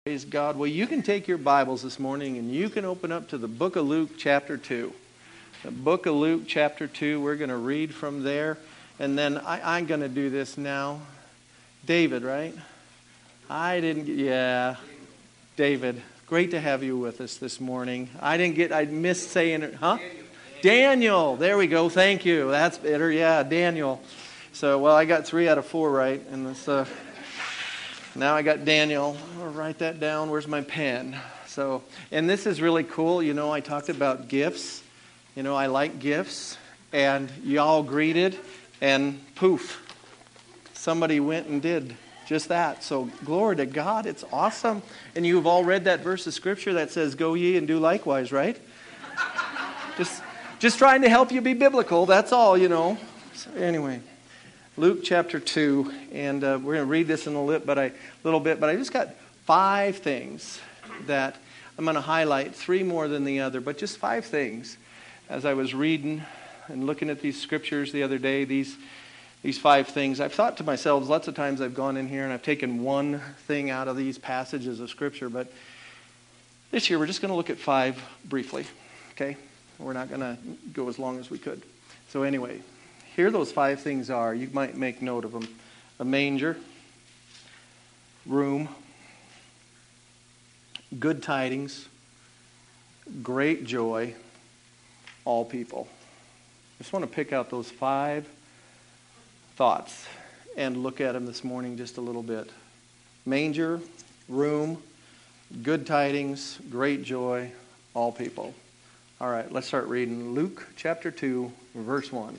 Praise God. Well, you can take your Bibles this morning and you can open up to the book of Luke chapter 2. The book of Luke chapter 2, we're going to read from there. And then I'm going to do this now. David, right? David. Great to have you with us this morning. I missed saying it, huh? Daniel. There we go. Thank you. That's better. Yeah, Daniel. So, I got 3 out of 4 right. And this, now I got Daniel. I'll write that down. Where's my pen? And this is really cool. I talked about gifts. I like gifts. And y'all greeted. And poof. Somebody went and did just that. So glory to God. It's awesome. And you've all read that verse of Scripture that says, "Go ye and do likewise," right? Just trying to help you be biblical. That's all, So anyway. Luke chapter 2, and we're going to read this in a little bit, but I just got 5 things that I'm going to highlight, 3 more than the other, but just 5 things. As I was reading and looking at these scriptures the other day, these 5 things, I've thought to myself, lots of times I've gone in here and I've taken one thing out of these passages of Scripture, but this year we're just going to look at 5 briefly, okay? We're not going to go as long as we could. So anyway, here those 5 things are. You might make note of them. A manger, room, good tidings, great joy, all people. I just want to pick out those 5 thoughts and look at them this morning just a little bit. Manger, room, good tidings, great joy, all people. All right, let's start reading. Luke chapter 2, verse 1.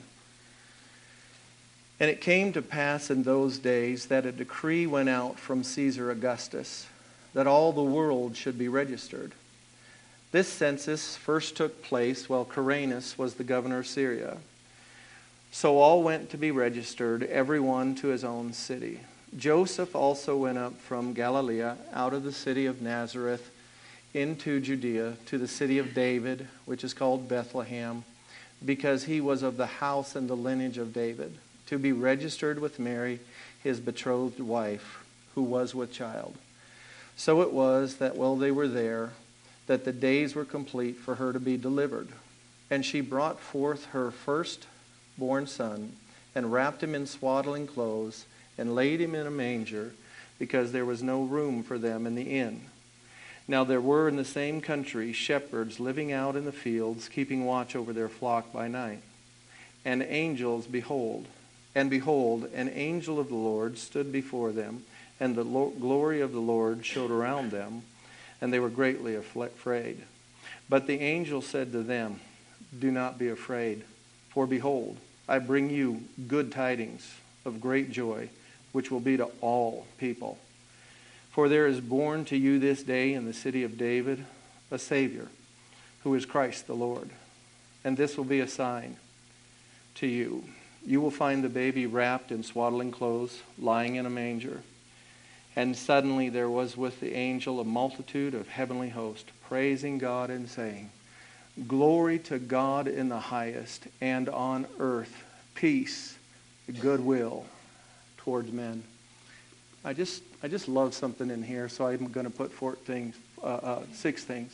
And it came to pass in those days that a decree went out from Caesar Augustus that all the world should be registered. This census first took place while Quirinius was the governor of Syria. So all went to be registered, every one to his own city. Joseph also went up from Galilee out of the city of Nazareth into Judea to the city of David, which is called Bethlehem, because he was of the house and the lineage of David, to be registered with Mary, his betrothed wife, who was with child. So it was that while they were there, that the days were complete for her to be delivered. And she brought forth her firstborn son, and wrapped him in swaddling clothes, and laid him in a manger, because there was no room for them in the inn. Now there were in the same country shepherds living out in the fields, keeping watch over their flock by night. And behold, an angel of the Lord stood before them, and the glory of the Lord shone around them, and they were greatly afraid. But the angel said to them, "Do not be afraid, for behold, I bring you good tidings of great joy, which will be to all people. For there is born to you this day in the city of David a Savior, who is Christ the Lord. And this will be a sign to you. You will find the baby wrapped in swaddling clothes, lying in a manger." And suddenly there was with the angel a multitude of heavenly hosts, praising God and saying, "Glory to God in the highest, and on earth peace, goodwill towards men." I just love something in here, so I'm going to put 6 things.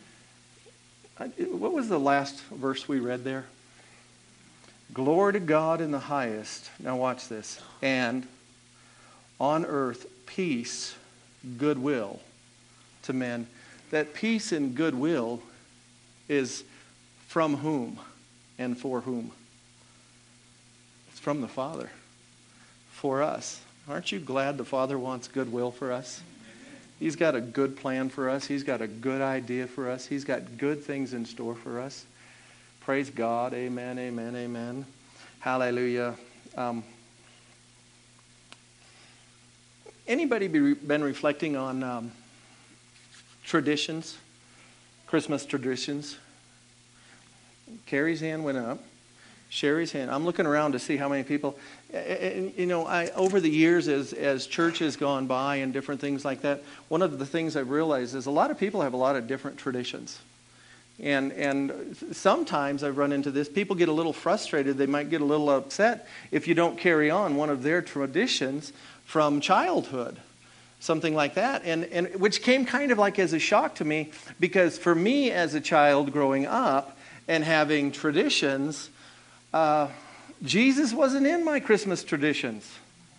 What was the last verse we read there? Glory to God in the highest. Now watch this. And on earth, peace, goodwill to men. That peace and goodwill is from whom and for whom? It's from the Father. For us. Aren't you glad the Father wants goodwill for us? He's got a good plan for us. He's got a good idea for us. He's got good things in store for us. Praise God. Amen, amen, amen. Hallelujah. Anybody been reflecting on traditions, Christmas traditions? Carrie's hand went up. Sherry's hand. I'm looking around to see how many people. Over the years, as church has gone by and different things like that, one of the things I've realized is a lot of people have a lot of different traditions. And sometimes I've run into this. People get a little frustrated. They might get a little upset if you don't carry on one of their traditions from childhood. something like that, and which came kind of like as a shock to me, because for me as a child growing up and having traditions, Jesus wasn't in my Christmas traditions.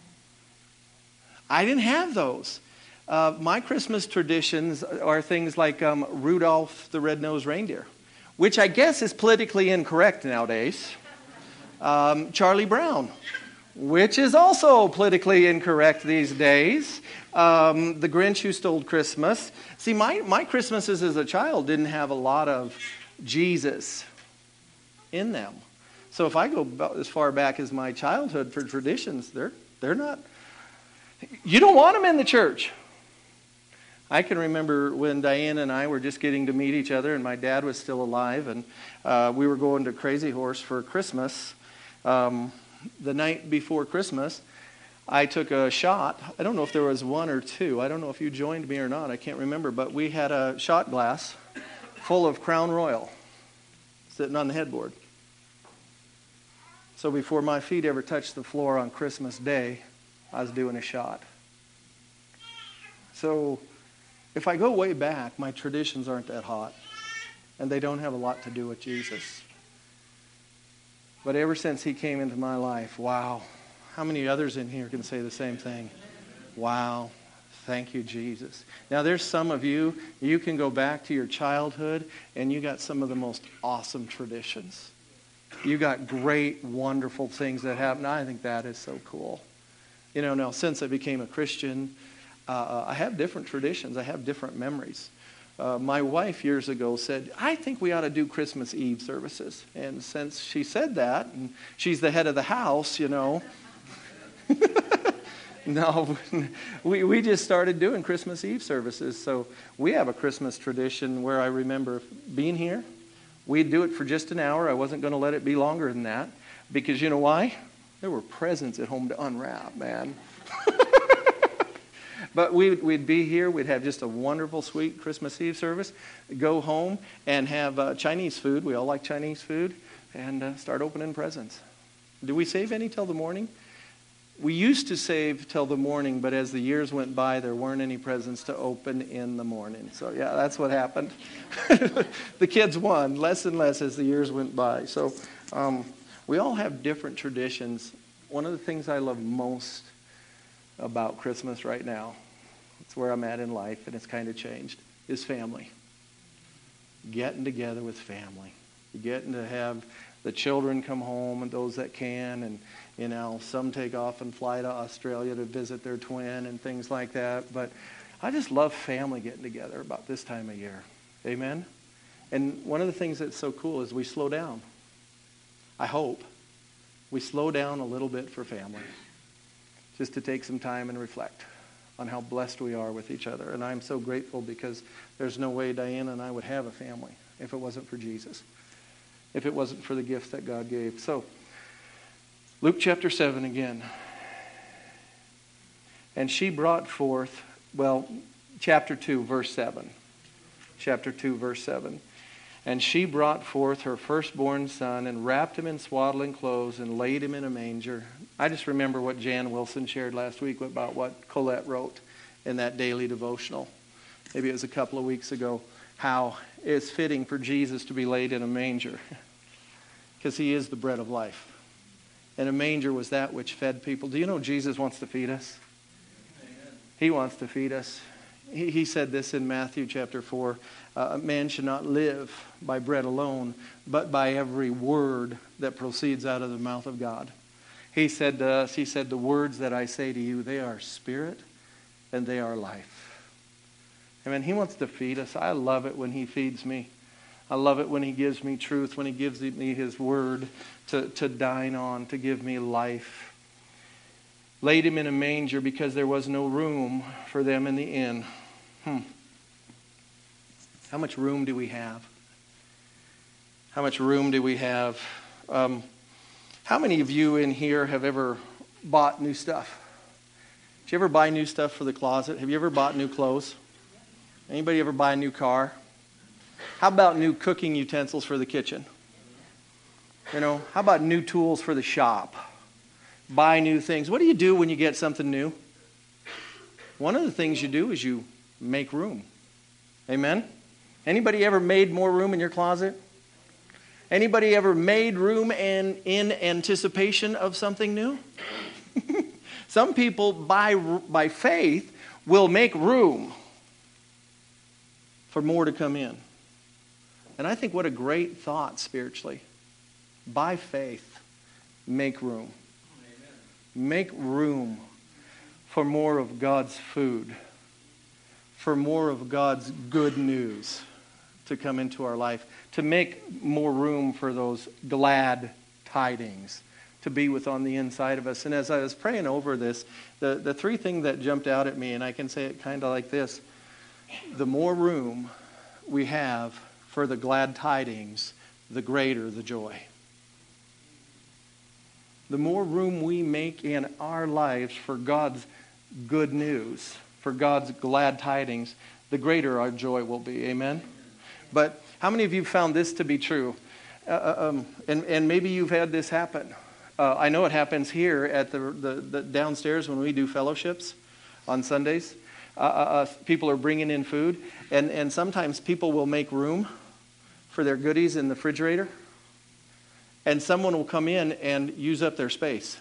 I didn't have those. My Christmas traditions are things like Rudolph the Red-Nosed Reindeer, which I guess is politically incorrect nowadays. Charlie Brown, which is also politically incorrect these days. The Grinch Who Stole Christmas. See, my Christmases as a child didn't have a lot of Jesus in them. So if I go about as far back as my childhood for traditions, they're not. You don't want them in the church. I can remember when Diane and I were just getting to meet each other, and my dad was still alive, and we were going to Crazy Horse for Christmas. The night before Christmas, I took a shot. I don't know if there was one or two. I don't know if you joined me or not. I can't remember. But we had a shot glass full of Crown Royal sitting on the headboard. So before my feet ever touched the floor on Christmas Day, I was doing a shot. So if I go way back, my traditions aren't that hot. And they don't have a lot to do with Jesus. But ever since he came into my life, wow. How many others in here can say the same thing? Wow. Thank you, Jesus. Now, there's some of you can go back to your childhood, and you got some of the most awesome traditions. You got great, wonderful things that happen. I think that is so cool. You know, now, since I became a Christian, I have different traditions. I have different memories. My wife years ago said, I think we ought to do Christmas Eve services. And since she said that, and she's the head of the house, you know, no, we just started doing Christmas Eve services. So we have a Christmas tradition where I remember being here. We'd do it for just an hour. I wasn't going to let it be longer than that. Because you know why? There were presents at home to unwrap, man. But we'd be here. We'd have just a wonderful, sweet Christmas Eve service. Go home and have Chinese food. We all like Chinese food. And start opening presents. Do we save any till the morning? We used to save till the morning, but as the years went by, there weren't any presents to open in the morning. So, yeah, that's what happened. The kids won less and less as the years went by. So we all have different traditions. One of the things I love most about Christmas right now, it's where I'm at in life, and it's kind of changed, is family. Getting together with family. Getting to have the children come home, and those that can, and you know, some take off and fly to Australia to visit their twin and things like that. But I just love family getting together about this time of year. Amen? And one of the things that's so cool is we slow down. I hope we slow down a little bit for family. Just to take some time and reflect on how blessed we are with each other. And I'm so grateful because there's no way Diana and I would have a family if it wasn't for Jesus. If it wasn't for the gift that God gave. So, Luke chapter 7 again. And she brought forth, chapter 2, verse 7. Chapter 2, verse 7. And she brought forth her firstborn son and wrapped him in swaddling clothes and laid him in a manger. I just remember what Jan Wilson shared last week about what Colette wrote in that daily devotional. Maybe it was a couple of weeks ago. How it's fitting for Jesus to be laid in a manger. Because he is the bread of life. And a manger was that which fed people. Do you know Jesus wants to feed us? Amen. He wants to feed us. He said this in Matthew chapter 4. Man should not live by bread alone, but by every word that proceeds out of the mouth of God. He said to us, he said, the words that I say to you, they are spirit and they are life. I mean, he wants to feed us. I love it when he feeds me. I love it when he gives me truth, when he gives me his word to dine on, to give me life. Laid him in a manger because there was no room for them in the inn. How much room do we have? How much room do we have? How many of you in here have ever bought new stuff? Did you ever buy new stuff for the closet? Have you ever bought new clothes? Anybody ever buy a new car? How about new cooking utensils for the kitchen? You know, how about new tools for the shop? Buy new things. What do you do when you get something new? One of the things you do is you make room. Amen? Anybody ever made more room in your closet? Anybody ever made room in anticipation of something new? Some people, by faith, will make room for more to come in. And I think what a great thought spiritually. By faith, make room. Amen. Make room for more of God's food, for more of God's good news to come into our life, to make more room for those glad tidings to be with on the inside of us. And as I was praying over this, the three things that jumped out at me, and I can say it kind of like this: the more room we have for the glad tidings, the greater the joy. The more room we make in our lives for God's good news, for God's glad tidings, the greater our joy will be. Amen? But how many of you found this to be true? And maybe you've had this happen. I know it happens here at the downstairs when we do fellowships on Sundays. People are bringing in food, and sometimes people will make room for their goodies in the refrigerator, and someone will come in and use up their space.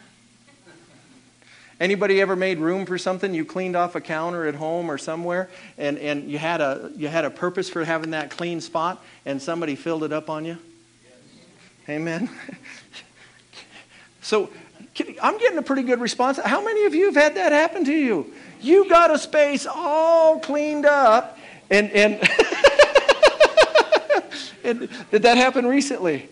Anybody ever made room for something? You cleaned off a counter at home or somewhere, and you had a purpose for having that clean spot, and somebody filled it up on you? Yes. Amen. So I'm getting a pretty good response. How many of you have had that happen to you? You got a space all cleaned up, and and did that happen recently?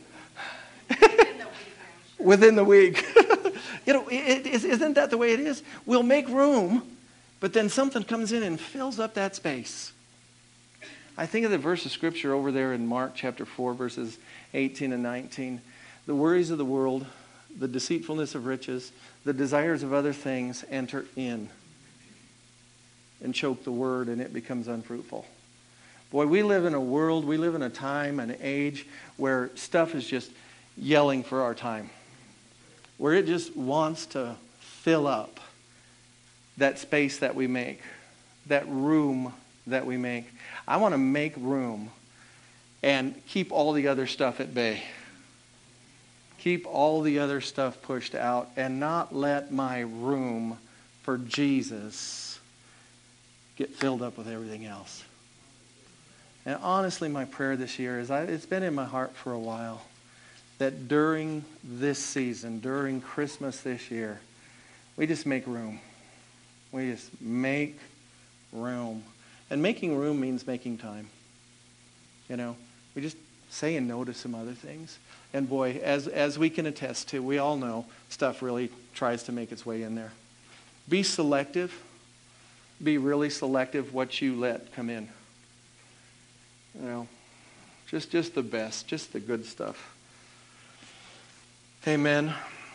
Within the week. Isn't that the way it is? We'll make room, but then something comes in and fills up that space. I think of the verse of Scripture over there in Mark chapter 4, verses 18 and 19. The worries of the world, the deceitfulness of riches, the desires of other things enter in and choke the word, and it becomes unfruitful. Boy, we live in a world, we live in a time, an age where stuff is just yelling for our time, where it just wants to fill up that space that we make, that room that we make. I want to make room and keep all the other stuff at bay. Keep all the other stuff pushed out and not let my room for Jesus get filled up with everything else. And honestly, my prayer this year is, it's been in my heart for a while, that during this season, during Christmas this year, we just make room. We just make room. And making room means making time. We just saying no to some other things. And boy, as we can attest to, we all know stuff really tries to make its way in there. Be selective. Be really selective what you let come in. Just the best, just the good stuff. Amen.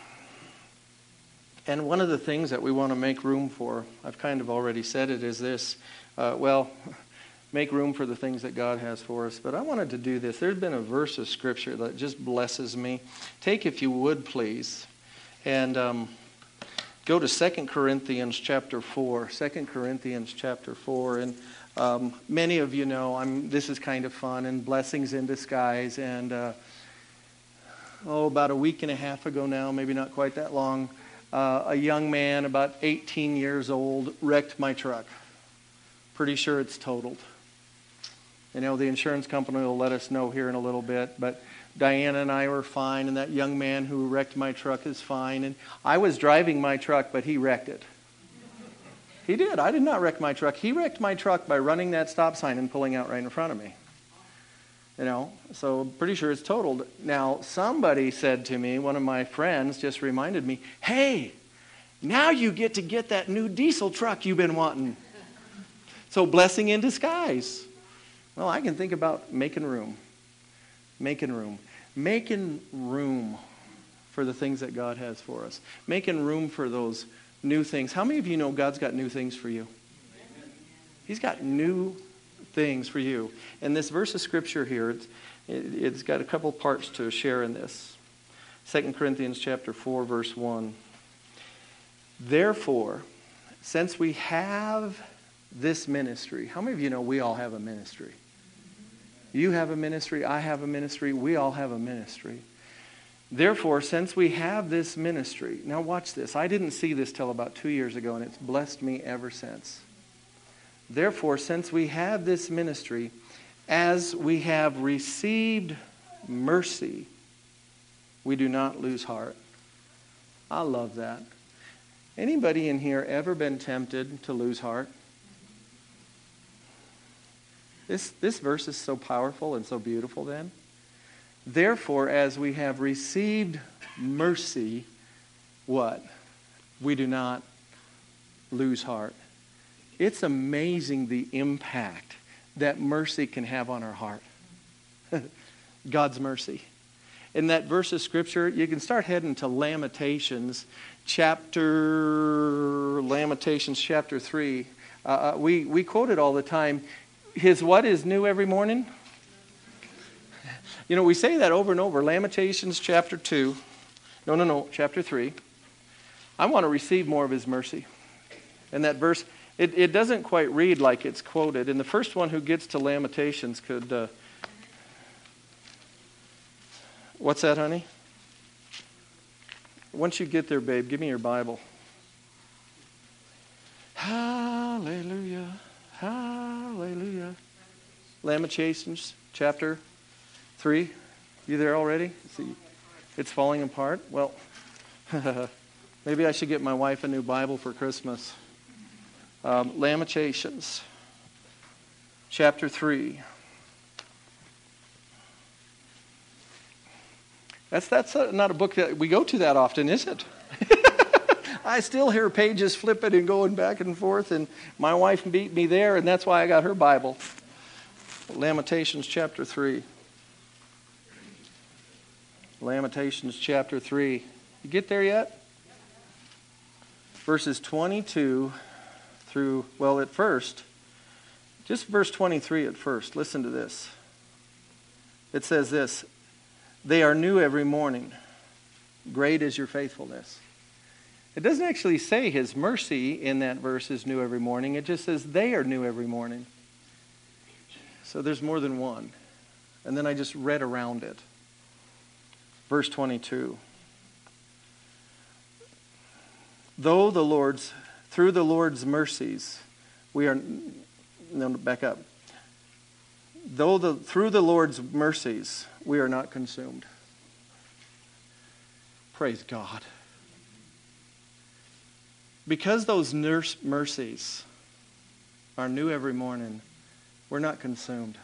And one of the things that we want to make room for, I've kind of already said it, is this. Make room for the things that God has for us. But I wanted to do this. There's been a verse of Scripture that just blesses me. Take, if you would, please, and go to 2 Corinthians chapter 4. 2 Corinthians chapter 4. And many of you know this is kind of fun and blessings in disguise. And about a week and a half ago now, maybe not quite that long, a young man about 18 years old wrecked my truck. Pretty sure it's totaled. The insurance company will let us know here in a little bit, but Diana and I were fine, and that young man who wrecked my truck is fine. And I was driving my truck, but he wrecked it. He did. I did not wreck my truck. He wrecked my truck by running that stop sign and pulling out right in front of me. So I'm pretty sure it's totaled. Now, somebody said to me, one of my friends just reminded me, hey, now you get to get that new diesel truck you've been wanting. So blessing in disguise. Well, I can think about making room. Making room. Making room for the things that God has for us. Making room for those new things. How many of you know God's got new things for you? He's got new things for you. And this verse of Scripture here, it's got a couple parts to share in this. 2 Corinthians chapter 4, verse 1. Therefore, since we have this ministry, how many of you know we all have a ministry? You have a ministry, I have a ministry, we all have a ministry. Therefore, since we have this ministry, now watch this. I didn't see this till about 2 years ago, and it's blessed me ever since. Therefore, since we have this ministry, as we have received mercy, we do not lose heart. I love that. Anybody in here ever been tempted to lose heart? This verse is so powerful and so beautiful then. Therefore, as we have received mercy, what? We do not lose heart. It's amazing the impact that mercy can have on our heart. God's mercy. In that verse of Scripture, you can start heading to Lamentations chapter 3. We quote it all the time. His what is new every morning? You know, we say that over and over. Lamentations chapter 2. Chapter 3. I want to receive more of His mercy. And that verse, it doesn't quite read like it's quoted. And the first one who gets to Lamentations could... what's that, honey? Once you get there, babe, give me your Bible. Hallelujah. Hallelujah. Lamentations chapter 3. You there already? See, it's falling apart. Well, maybe I should get my wife a new Bible for Christmas. Lamentations chapter 3. That's not a book that we go to that often, is it? I still hear pages flipping and going back and forth, and my wife beat me there, and that's why I got her Bible. Lamentations chapter 3. Lamentations chapter 3. You get there yet? Verses 22 through, well, at first, just verse 23 at first. Listen to this. It says this, they are new every morning. Great is your faithfulness. It doesn't actually say His mercy in that verse is new every morning. It just says they are new every morning. So there's more than one. And then I just read around it. Verse 22. Through the Lord's mercies, we are... No, back up. Through the Lord's mercies, we are not consumed. Praise God. Because those mercies are new every morning, we're not consumed.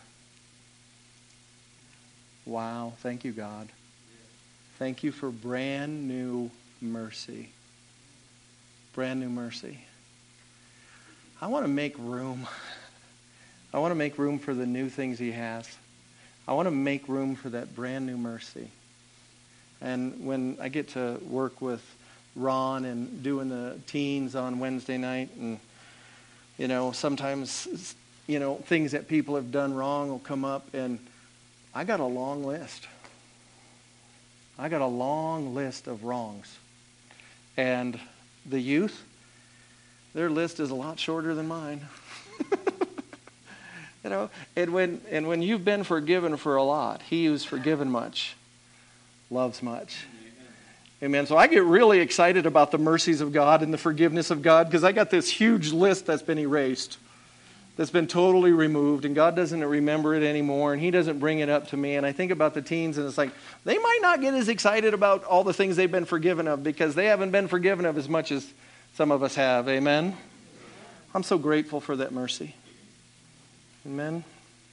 Wow, thank you, God. Thank you for brand new mercy. Brand new mercy. I want to make room. I want to make room for the new things He has. I want to make room for that brand new mercy. And when I get to work with Ron and doing the teens on Wednesday night, and sometimes things that people have done wrong will come up, and I got a long list. I got a long list of wrongs. And the youth, their list is a lot shorter than mine. And when you've been forgiven for a lot, he who's forgiven much loves much. Amen. So I get really excited about the mercies of God and the forgiveness of God, because I got this huge list that's been erased, that's been totally removed, and God doesn't remember it anymore, and He doesn't bring it up to me. And I think about the teens, and it's like, they might not get as excited about all the things they've been forgiven of, because they haven't been forgiven of as much as some of us have. Amen. I'm so grateful for that mercy. Amen.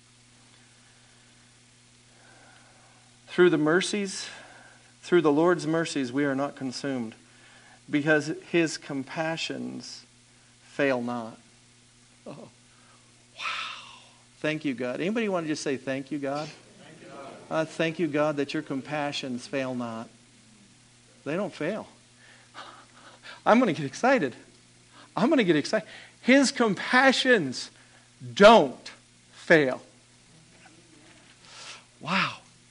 Through the Lord's mercies, we are not consumed, because His compassions fail not. Oh, wow. Thank you, God. Anybody want to just say thank you, God? Thank you, God. Thank you, God, that your compassions fail not. They don't fail. I'm going to get excited. His compassions don't fail. Wow.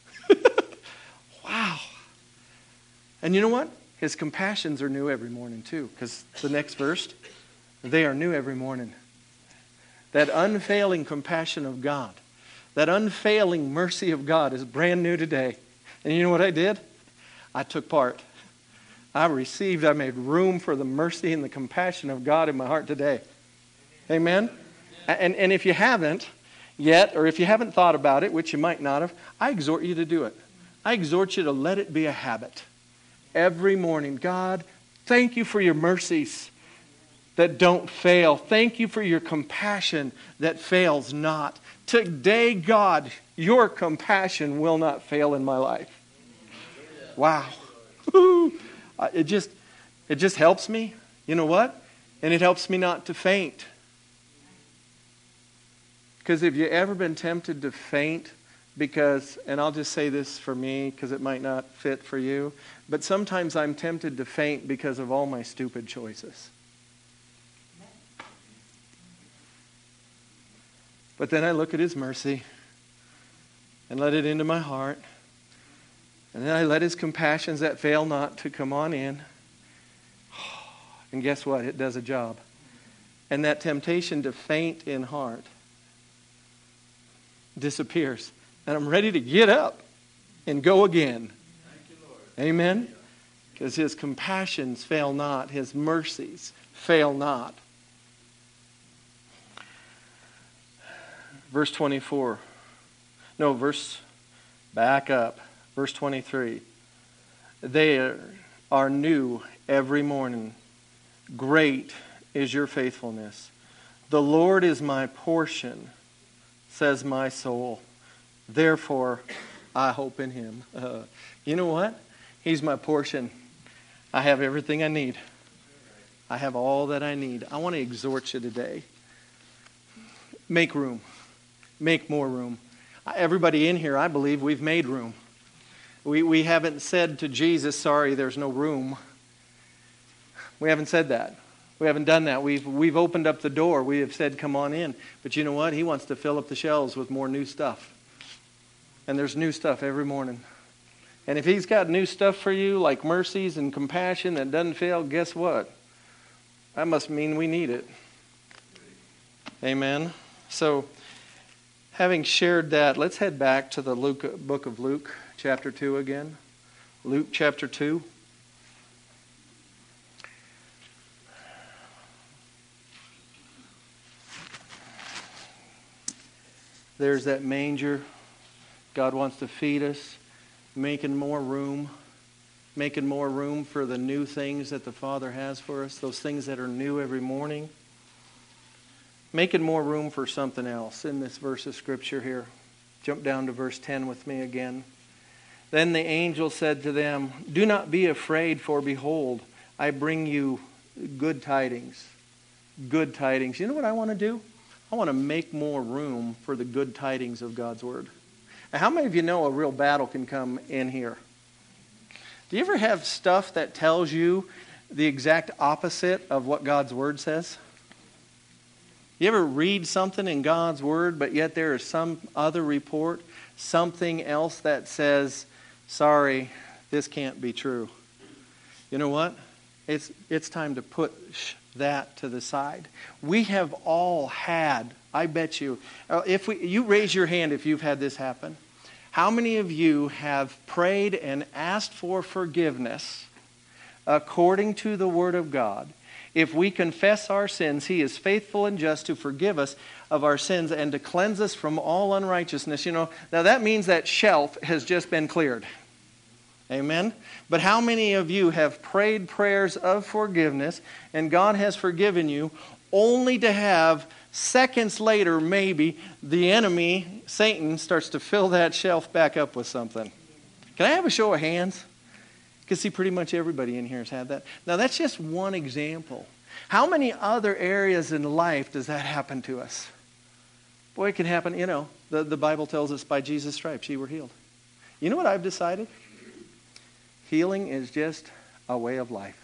Wow. And you know what? His compassions are new every morning too, because the next verse They are new every morning. That unfailing compassion of God, that unfailing mercy of God is brand new today. And you know what I did? I took part. I made room for the mercy and the compassion of God in my heart today. Amen? And if you haven't yet, or if you haven't thought about it, which you might not have, I exhort you to do it. I exhort you to let it be a habit. Every morning, God, thank you for your mercies that don't fail. Thank you for your compassion that fails not. Today, God, your compassion will not fail in my life. Wow. It just helps me. You know what? And it helps me not to faint. Because have you ever been tempted to faint because, and I'll just say this for me because it might not fit for you, but sometimes I'm tempted to faint because of all my stupid choices. But then I look at His mercy and let it into my heart. And then I let His compassions that fail not to come on in. And guess what? It does a job. And that temptation to faint in heart disappears. And I'm ready to get up and go again. Thank you, Lord. Amen? Because His compassions fail not. His mercies fail not. Verse 24. Back up. Verse 23. They are new every morning. Great is your faithfulness. The Lord is my portion, says my soul. Therefore, I hope in Him. You know what? He's my portion. I have everything I need. I have all that I need. I want to exhort you today. Make room. Make more room. Everybody in here, I believe, we've made room. We haven't said to Jesus, sorry, there's no room. We haven't said that. We haven't done that. We've opened up the door. We have said, come on in. But you know what? He wants to fill up the shelves with more new stuff. And there's new stuff every morning. And if He's got new stuff for you, like mercies and compassion that doesn't fail, guess what? That must mean we need it. Amen. So, having shared that, let's head back to the book of Luke, chapter 2 again. Luke chapter 2. There's that manger. God wants to feed us, making more room for the new things that the Father has for us, those things that are new every morning. Making more room for something else in this verse of Scripture here. Jump down to verse 10 with me again. Then the angel said to them, do not be afraid, for behold, I bring you good tidings. Good tidings. You know what I want to do? I want to make more room for the good tidings of God's Word. Now, how many of you know a real battle can come in here? Do you ever have stuff that tells you the exact opposite of what God's Word says? You ever read something in God's Word, but yet there is some other report, something else that says, sorry, this can't be true. You know what? It's time to put that to the side. We have all had, I bet you, you raise your hand if you've had this happen. How many of you have prayed and asked for forgiveness according to the Word of God? If we confess our sins, He is faithful and just to forgive us of our sins and to cleanse us from all unrighteousness. You know, now that means that shelf has just been cleared. Amen? But how many of you have prayed prayers of forgiveness and God has forgiven you only to have seconds later, maybe, the enemy, Satan, starts to fill that shelf back up with something? Can I have a show of hands? Because see, pretty much everybody in here has had that. Now, that's just one example. How many other areas in life does that happen to us? Boy, it can happen, you know, the Bible tells us by Jesus' stripes, ye were healed. You know what I've decided? Healing is just a way of life.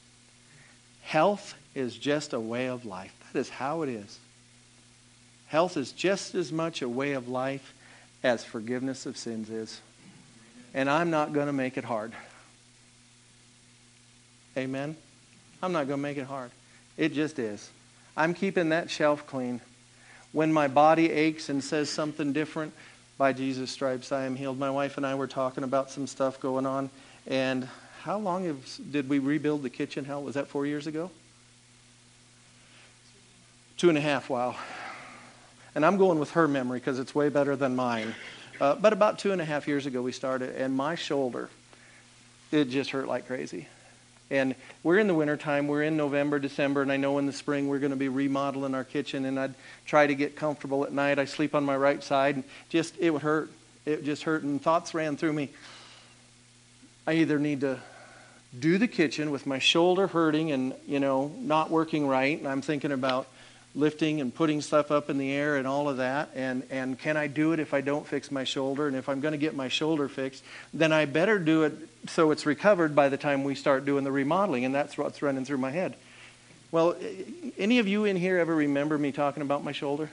Health is just a way of life. That is how it is. Health is just as much a way of life as forgiveness of sins is. And I'm not going to make it hard. Amen? I'm not going to make it hard. It just is. I'm keeping that shelf clean. When my body aches and says something different, by Jesus' stripes I am healed. My wife and I were talking about some stuff going on. And how long did we rebuild the kitchen? Was that 4 years ago? 2.5, wow. And I'm going with her memory because it's way better than mine. But about 2.5 years ago we started, and my shoulder, it just hurt like crazy. And we're in the wintertime, we're in November, December, and I know in the spring we're going to be remodeling our kitchen, and I'd try to get comfortable at night. I sleep on my right side, and it would hurt. It just hurt, and thoughts ran through me. I either need to do the kitchen with my shoulder hurting and, not working right, and I'm thinking about lifting and putting stuff up in the air and all of that, and can I do it if I don't fix my shoulder? And if I'm going to get my shoulder fixed, then I better do it so it's recovered by the time we start doing the remodeling, and that's what's running through my head. Well, any of you in here ever remember me talking about my shoulder?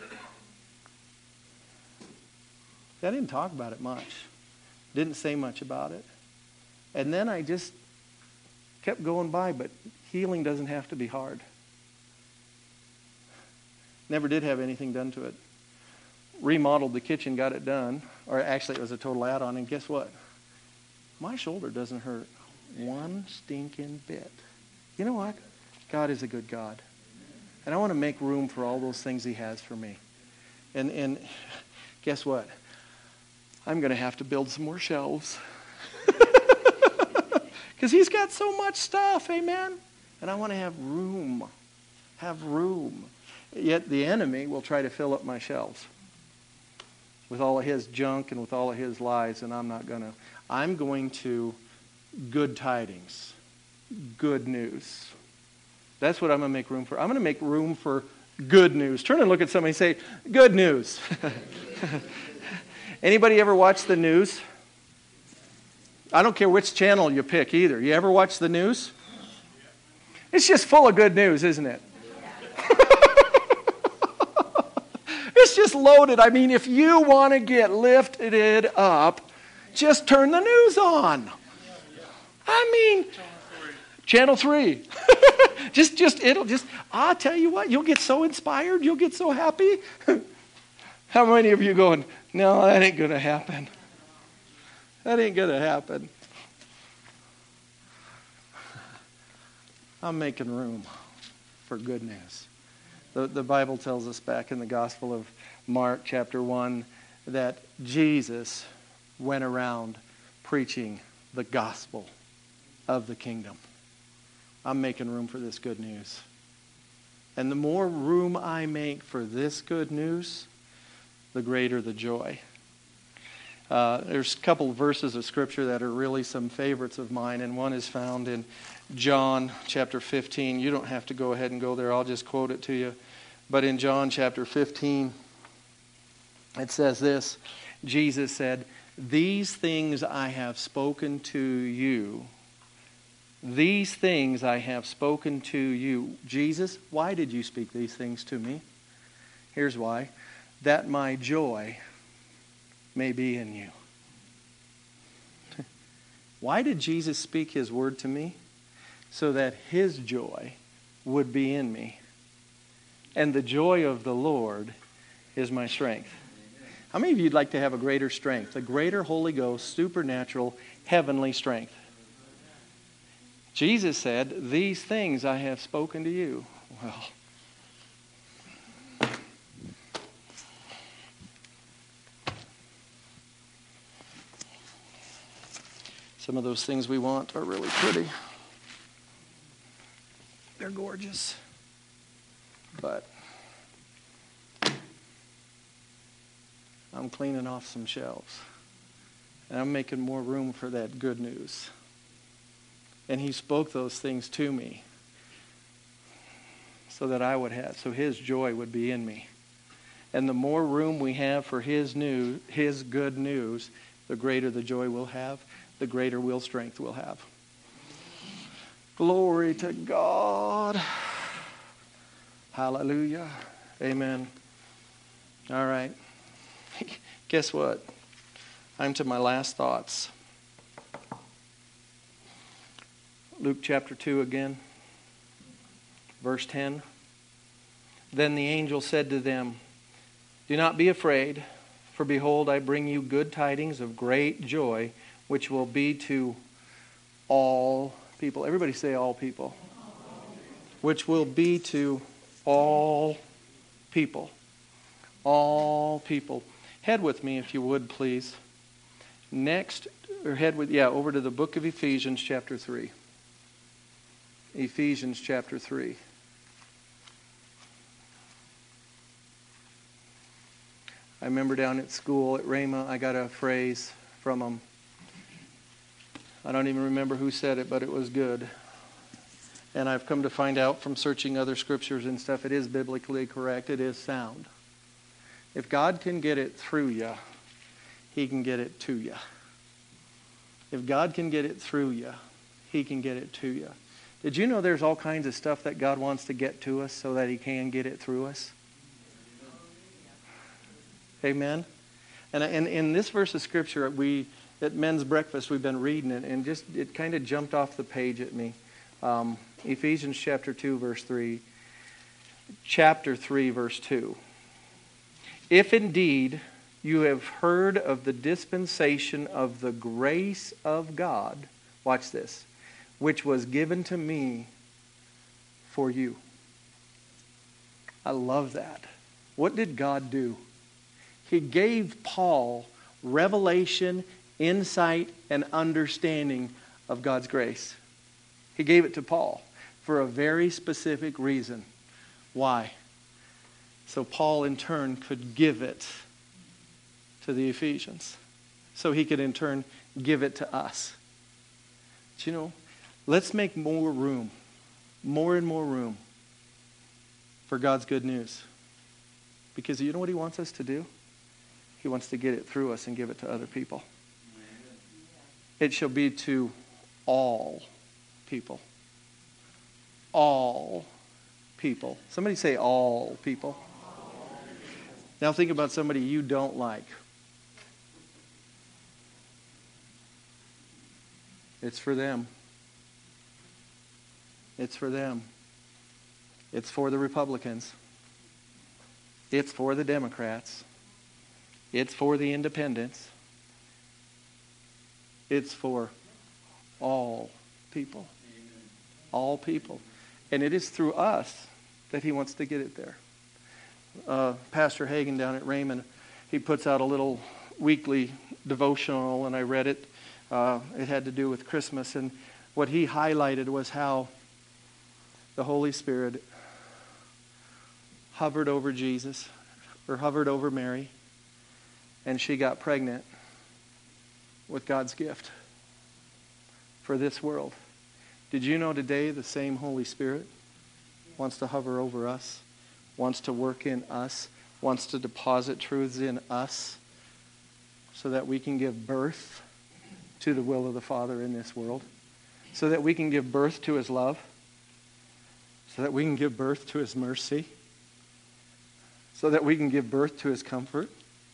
I didn't talk about it much. Didn't say much about it. And then I just kept going by, but healing doesn't have to be hard. Never did have anything done to it. Remodeled the kitchen, got it done. Or actually, it was a total add-on. And guess what? My shoulder doesn't hurt one stinking bit. You know what? God is a good God. And I want to make room for all those things He has for me. And guess what? I'm going to have to build some more shelves. Because He's got so much stuff, amen? And I want to have room. Have room. Yet the enemy will try to fill up my shelves with all of his junk and with all of his lies, and I'm not going to. I'm going to good tidings, good news. That's what I'm going to make room for. I'm going to make room for good news. Turn and look at somebody and say, good news. Anybody ever watch the news? I don't care which channel you pick either. You ever watch the news? It's just full of good news, isn't it? It's just loaded. I mean, if you want to get lifted up, just turn the news on. I mean, Channel 3. I'll tell you what, you'll get so inspired, you'll get so happy. How many of you going, no, that ain't going to happen. That ain't going to happen. I'm making room for good news. The Bible tells us back in the Gospel of Mark chapter 1 that Jesus went around preaching the gospel of the kingdom. I'm making room for this good news. And the more room I make for this good news, the greater the joy. There's a couple of verses of Scripture that are really some favorites of mine, and one is found in John chapter 15. You don't have to go ahead and go there. I'll just quote it to you. But in John chapter 15, it says this. Jesus said, "These things I have spoken to you." These things I have spoken to you. Jesus, why did you speak these things to me? Here's why. That my joy may be in you. Why did Jesus speak His word to me? So that His joy would be in me. And the joy of the Lord is my strength. How many of you would like to have a greater strength? A greater Holy Ghost, supernatural, heavenly strength? Jesus said, "These things I have spoken to you." Well, some of those things we want are really pretty. They're gorgeous. But I'm cleaning off some shelves. And I'm making more room for that good news. And He spoke those things to me so that I would have, so His joy would be in me. And the more room we have for His good news, the greater the joy we'll have, the greater strength we'll have. Glory to God. Hallelujah. Amen. All right. Guess what? I'm to my last thoughts. Luke chapter 2 again. Verse 10. Then the angel said to them, "Do not be afraid, for behold, I bring you good tidings of great joy, which will be to all people." Everybody say all people. Which will be to all people. All people. Head with me, if you would, please. Over to the book of Ephesians, chapter 3. Ephesians, chapter 3. I remember down at school at Rhema, I got a phrase from them. I don't even remember who said it, but it was good. And I've come to find out from searching other scriptures and stuff, it is biblically correct. It is sound. If God can get it through you, He can get it to you. If God can get it through you, He can get it to you. Did you know there's all kinds of stuff that God wants to get to us so that He can get it through us? Amen? And in this verse of Scripture, at men's breakfast, we've been reading it, and just it kind of jumped off the page at me. Ephesians chapter 2, verse 3. Chapter 3, verse 2. If indeed you have heard of the dispensation of the grace of God, watch this, which was given to me for you. I love that. What did God do? He gave Paul revelation, insight, and understanding of God's grace. He gave it to Paul for a very specific reason. Why? So Paul in turn could give it to the Ephesians. So he could in turn give it to us. But you know, let's make more room, more and more room for God's good news. Because you know what He wants us to do? He wants to get it through us and give it to other people. It shall be to all people. All people. Somebody say all people. Now think about somebody you don't like. It's for them. It's for them. It's for the Republicans. It's for the Democrats. It's for the independents. It's for all people. All people. And it is through us that He wants to get it there. Pastor Hagen down at Raymond, he puts out a little weekly devotional, and I read it. It had to do with Christmas, and what he highlighted was how the Holy Spirit hovered over Jesus, or hovered over Mary, and she got pregnant with God's gift for this world. Did you know today the same Holy Spirit wants to hover over us, wants to work in us, wants to deposit truths in us so that we can give birth to the will of the Father in this world, so that we can give birth to His love, so that we can give birth to His mercy, so that we can give birth to His comfort.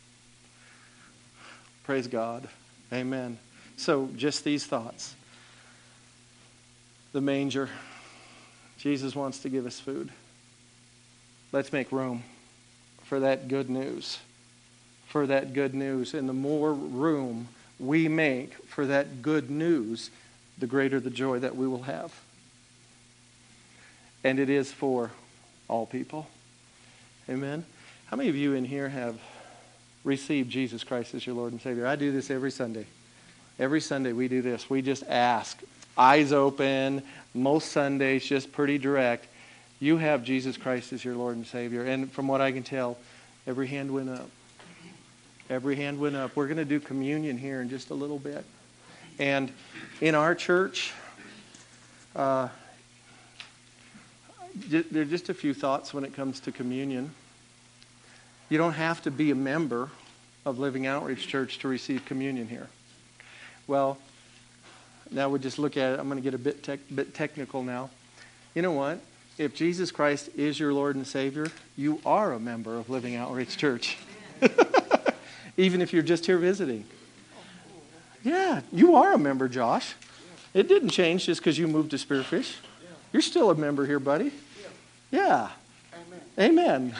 Praise God. Amen. So, just these thoughts. The manger. Jesus wants to give us food. Let's make room for that good news. For that good news. And the more room we make for that good news, the greater the joy that we will have. And it is for all people. Amen. How many of you in here have received Jesus Christ as your Lord and Savior? I do this every Sunday. Every Sunday we do this. We just ask, eyes open, most Sundays just pretty direct. You have Jesus Christ as your Lord and Savior. And from what I can tell, every hand went up. Every hand went up. We're going to do communion here in just a little bit. And in our church, there are just a few thoughts when it comes to communion. You don't have to be a member of Living Outreach Church to receive communion here. Well, now we just look at it. I'm going to get a bit technical now. You know what? If Jesus Christ is your Lord and Savior, you are a member of Living Outreach Church. Even if you're just here visiting. Yeah, you are a member, Josh. It didn't change just because you moved to Spearfish. You're still a member here, buddy. Yeah. Amen.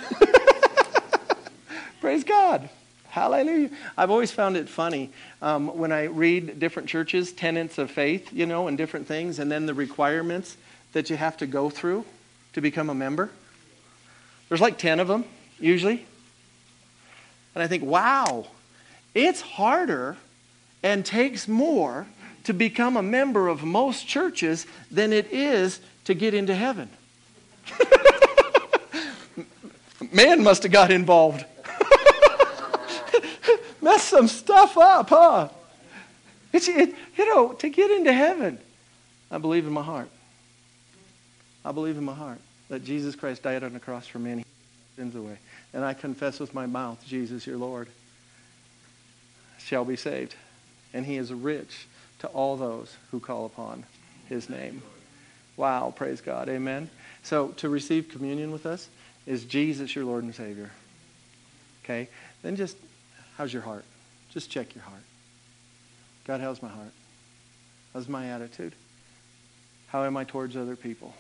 Praise God. Hallelujah. I've always found it funny when I read different churches, tenets of faith, and different things, and then the requirements that you have to go through to become a member. There's like 10 of them, usually. And I think, wow, it's harder and takes more to become a member of most churches than it is to get into heaven. Man must have got involved. Messed some stuff up, huh? To get into heaven, I believe in my heart. I believe in my heart that Jesus Christ died on the cross for me, sins away. And I confess with my mouth, Jesus, your Lord, shall be saved. And he is rich to all those who call upon his name. Wow, praise God, amen. So to receive communion with us is Jesus, your Lord and Savior. Okay, then just, how's your heart? Just check your heart. God, how's my heart? How's my attitude? How am I towards other people?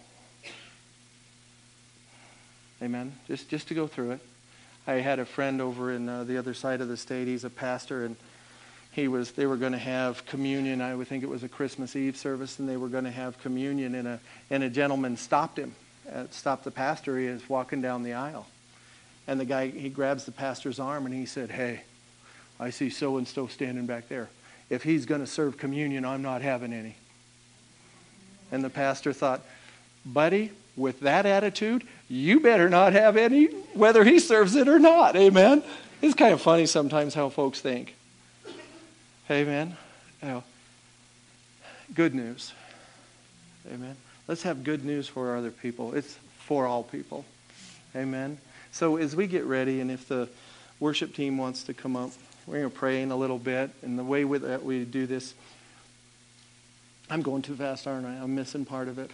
Amen. Just to go through it. I had a friend over in the other side of the state. He's a pastor, and they were going to have communion. I would think it was a Christmas Eve service, and they were going to have communion, and a gentleman stopped him. Stopped the pastor. He was walking down the aisle. And the guy, he grabs the pastor's arm, and he said, "Hey, I see so-and-so standing back there. If he's going to serve communion, I'm not having any." And the pastor thought, "Buddy, with that attitude, you better not have any, whether he serves it or not." Amen. It's kind of funny sometimes how folks think. Amen. Good news. Amen. Let's have good news for other people. It's for all people. Amen. So as we get ready, and if the worship team wants to come up, we're going to pray in a little bit. And the way that we do this, I'm going too fast, aren't I? I'm missing part of it.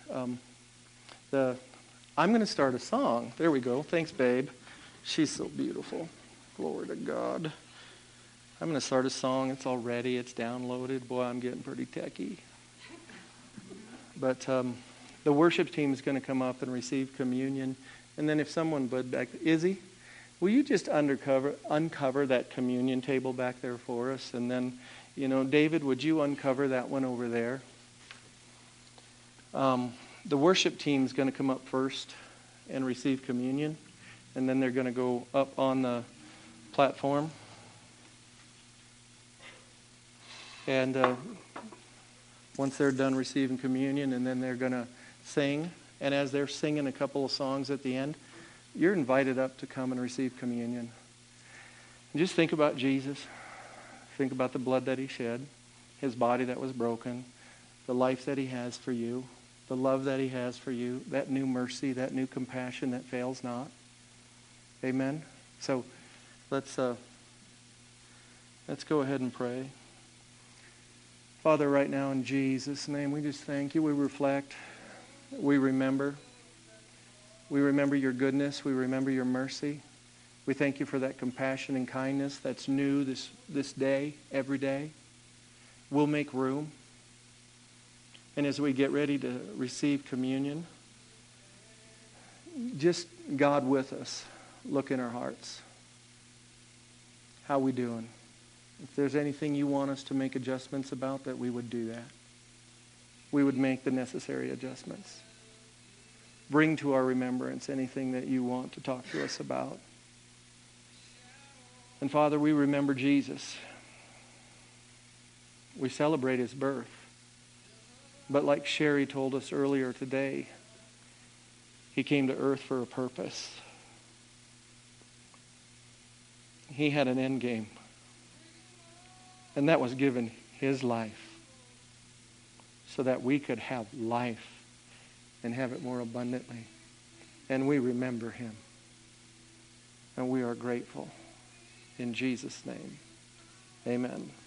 I'm going to start a song. There we go. Thanks, babe. She's so beautiful. Glory to God. I'm going to start a song. It's all ready. It's downloaded. Boy, I'm getting pretty techie. But the worship team is going to come up and receive communion. And then if someone would back, Izzy, will you just uncover that communion table back there for us? And then, David, would you uncover that one over there? The worship team is going to come up first and receive communion. And then they're going to go up on the platform. And once they're done receiving communion, and then they're going to sing. And as they're singing a couple of songs at the end, you're invited up to come and receive communion. And just think about Jesus. Think about the blood that he shed, his body that was broken, the life that he has for you, the love that he has for you, that new mercy, that new compassion that fails not. Amen? So let's go ahead and pray. Father, right now in Jesus' name, we just thank you. We reflect. We remember. We remember your goodness. We remember your mercy. We thank you for that compassion and kindness that's new this day, every day. We'll make room. And as we get ready to receive communion, just God with us, look in our hearts. How we doing? If there's anything you want us to make adjustments about, that we would do that. We would make the necessary adjustments. Bring to our remembrance anything that you want to talk to us about. And Father, we remember Jesus. We celebrate his birth. But like Sherry told us earlier today, he came to earth for a purpose. He had an end game. And that was given his life so that we could have life and have it more abundantly. And we remember him. And we are grateful. In Jesus' name, amen.